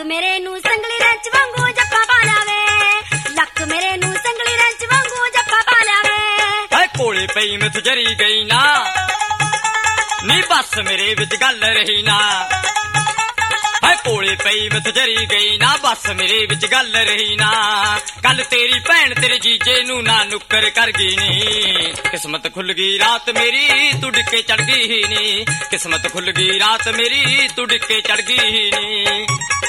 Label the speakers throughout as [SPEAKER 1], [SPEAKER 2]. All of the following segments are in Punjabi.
[SPEAKER 1] ਮੇਰੇ ਨੂੰ ਸੰਗਲੀ ਰੰਚ ਵਾਂਗੂ ਜੱਫਾ ਪਾ ਲਿਆਵੇ, ਲੱਕ ਮੇਰੇ ਨੂੰ ਸੰਗਲੀ ਰੰਚ ਵਾਂਗੂ ਜੱਫਾ ਪਾ ਲਿਆਵੇ।
[SPEAKER 2] ਹਾਏ ਕੋਲੇ ਪਈ ਮਿੱਥ ਜਰੀ ਗਈ ਨਾ, ਨੀ ਬਸ ਮੇਰੇ ਵਿੱਚ ਗੱਲ ਰਹੀ ਨਾ। ਹਾਏ ਕੋਲੇ ਪਈ ਮਿੱਥ ਜਰੀ ਗਈ ਨਾ, ਬਸ ਮੇਰੇ ਵਿੱਚ ਗੱਲ ਰਹੀ ਨਾ। ਕੱਲ ਤੇਰੀ ਭੈਣ ਤੇਰੇ ਜੀਜੇ ਨੂੰ ਨਾ ਨੁੱਕਰ ਕਰ ਗਈ ਨੀ, ਕਿਸਮਤ ਖੁੱਲ ਗਈ ਰਾਤ ਮੇਰੀ ਤੂੰ ਡਿੱਕੇ ਚੜ ਗਈ ਨੀ। ਕਿਸਮਤ ਖੁੱਲ ਗਈ ਰਾਤ ਮੇਰੀ ਤੂੰ ਡਿੱਕੇ ਚੜ ਗਈ ਨੀ।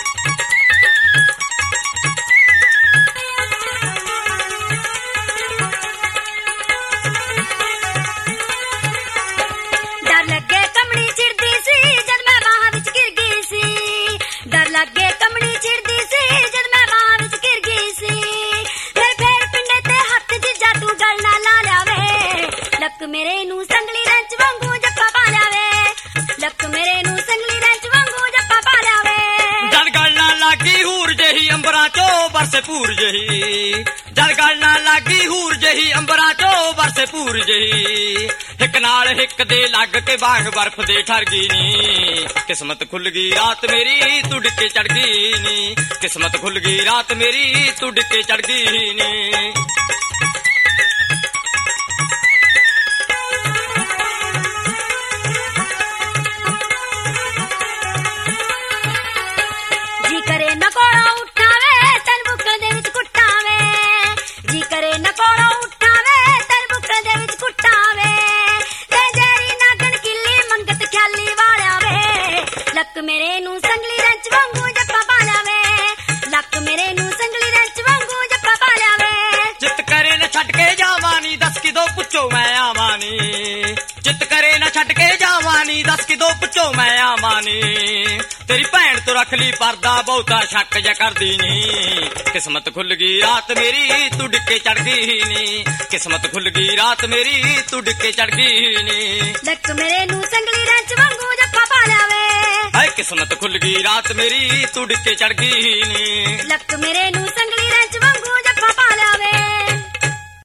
[SPEAKER 1] ਡਰ ਲੱਗੇ ਕਮਣੀ ਚਿੜਦੀ ਸੀ ਜਦ ਮੈਂ ਬਾਹਾਂ ਵਿੱਚ ਗਿਰ ਗਈ ਸੀ, ਡਰ ਲੱਗੇ ਕਮਣੀ ਚਿੜਦੀ ਸੀ ਜਦ ਮੈਂ ਬਾਹਾਂ ਵਿੱਚ ਗਿਰ ਗਈ ਸੀ। ਫੇਰ ਪਿੰਡੇ ਤੇ ਹੱਥ ਜਿੱਜਾ ਤੂੰ ਗੱਲ ਨਾ ਲਾ ਲਿਆਵੇ, ਲੱਕ ਮੇਰੇ ਨੂੰ ਸੰਗਲੀ ਰੰਚ ਵਾਂਗੂ ਜੱਫਾ ਪਾ ਲਿਆਵੇ, ਲੱਕ ਮੇਰੇ ਨੂੰ ਸੰਗਲੀ ਰੰਚ ਵਾਂਗੂ ਜੱਫਾ ਪਾ ਲਿਆਵੇ।
[SPEAKER 2] ਜਦ ਗੱਲ ਨਾ ਲੱਗੀ ਹੂਰ ਜਹੀ ਅੰਬਰਾਂ ਚੋਂ ਬਰਸੇ ਭੂਰ ਜਹੀ, ਜਦ ਗੱਲ ਨਾ ਲੱਗੀ ਹੂਰ ਜਹੀ ਅੰਬਰਾਂ ਚੋਂ ਬਰਸੇ ਭੂਰ ਜਹੀ। ਇੱਕ ਨਾਲ ਹਿੱਕ ਦੇ ਲੱਗ ਕੇ ਬਾਗ ਬਰਫ਼ ਦੇ ਠਰ ਗਈ ਨੀ, ਕਿਸਮਤ ਖੁੱਲ ਗਈ ਰਾਤ ਮੇਰੀ ਤੂੰ ਡਿੱਕੇ ਚੜ ਗਈ ਨੀ। ਕਿਸਮਤ ਖੁੱਲ ਗਈ ਰਾਤ ਮੇਰੀ ਤੂੰ ਡਿੱਕੇ ਚੜ ਗਈ ਨੀ।
[SPEAKER 1] ਜੀ ਕਰੇ ਨਾ ਕੋਲੋਂ ਉਠਾਵੇ ਤਨ ਬੁੱਕਲ ਦੇ ਵਿੱਚ ਕੁੱਟਾਵੇ, ਜੀ ਕਰੇ ਨਾ ਕੋਲੋਂ ਉਠਾਵੇ ਤਨ ਬੁੱਕਲ ਦੇ ਵਿੱਚ ਕੁੱਟਾਵੇ। ਤੇ ਜਿਹੜੀ ਨਾਗਣ ਕਿੱਲੀ ਮੰਗਤ ਖਿਆਲੀ ਵਾਲਿਆ ਵੇ, ਲੱਕ ਮੇਰੇ ਨੂੰ ਸੰਗਲੀ ਰੰਚ ਵਾਂਗੂ ਜੱਫਾ ਪਾ ਲਿਆਵੇ, ਲੱਕ ਮੇਰੇ ਨੂੰ ਸੰਗਲੀ ਰੰਚ ਵਾਂਗੂ ਜੱਫਾ ਪਾ ਲਿਆਵੇ।
[SPEAKER 2] ਚਿੱਤ ਕਰੇ ਨਾ ਛੱਡ ਕੇ ਜਾਵਾਂ ਨੀ, ਦੱਸ ਕਿਦੋਂ ਪੁੱਛੋ ਮੈਂ ਆਵਾਂ ਨੀ। ਚਿੱਤ ਕਰੇ ਨਾ ਛੱਡ ਕੇ ਜਾਵਾਂ ਨੀ, ਦੱਸ ਕਿਦੋਂ ਪੁੱਛੋ ਮੈਂ ਆਵਾਂ ਨੀ। ਤੇਰੀ ਭੈਣ ਤੋਂ ਰੱਖ ਲਈ ਪਰਦਾ ਬਹੁਤਾ ਸ਼ੱਕ ਜਾ ਕਰਦੀ ਨੀ। ਕਿਸਮਤ ਖੁੱਲ ਗਈ ਰਾਤ ਮੇਰੀ ਤੂੰ ਡਿੱਕੇ ਚੜ ਗਈ ਨੀ। ਕਿਸਮਤ ਖੁੱਲ ਗਈ ਰਾਤ ਮੇਰੀ ਤੂੰ ਡਿੱਕੇ ਚੜ ਗਈ ਨੀ।
[SPEAKER 1] ਲੱਕ ਮੇਰੇ ਨੂੰ ਸੰਗਲੀ ਰੰਚ ਵਾਂਗੂ ਜੱਫਾ ਪਾ ਲਿਆਵੇ,
[SPEAKER 2] ਹਾਏ ਕਿਸਮਤ ਖੁੱਲ ਗਈ ਰਾਤ ਮੇਰੀ ਤੂੰ ਡਿੱਕੇ ਚੜ ਗਈ ਨੀ।
[SPEAKER 1] ਲੱਕ ਮੇਰੇ ਨੂੰ ਸੰਗਲੀ ਰੰਚ